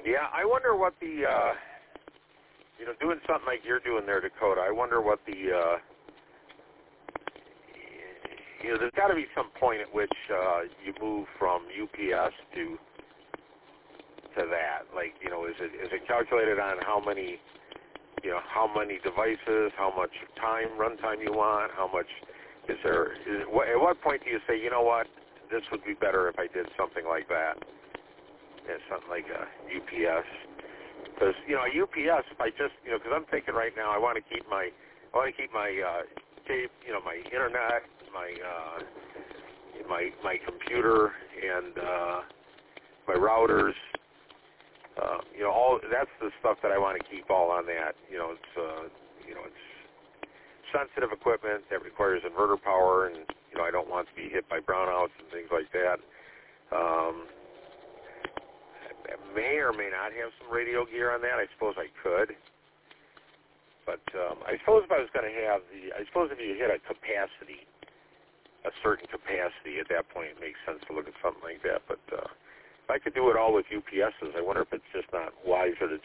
Yeah, I wonder what the, doing something like you're doing there, Dakota, I wonder what the, there's got to be some point at which you move from UPS to that. Like, is it calculated on how many devices, how much runtime you want, how much at what point do you say, you know what, this would be better if I did something like that, something like a UPS? Because UPS, if I just, because I'm thinking right now, I want to keep my tape, my internet, my computer, and my routers. All that's the stuff that I want to keep all on that. It's sensitive equipment that requires inverter power, and I don't want to be hit by brownouts and things like that. I may or may not have some radio gear on that. I suppose I could, but I suppose if I was going to have if you hit a certain capacity, at that point it makes sense to look at something like that. But if I could do it all with UPSs, I wonder if it's just not wiser to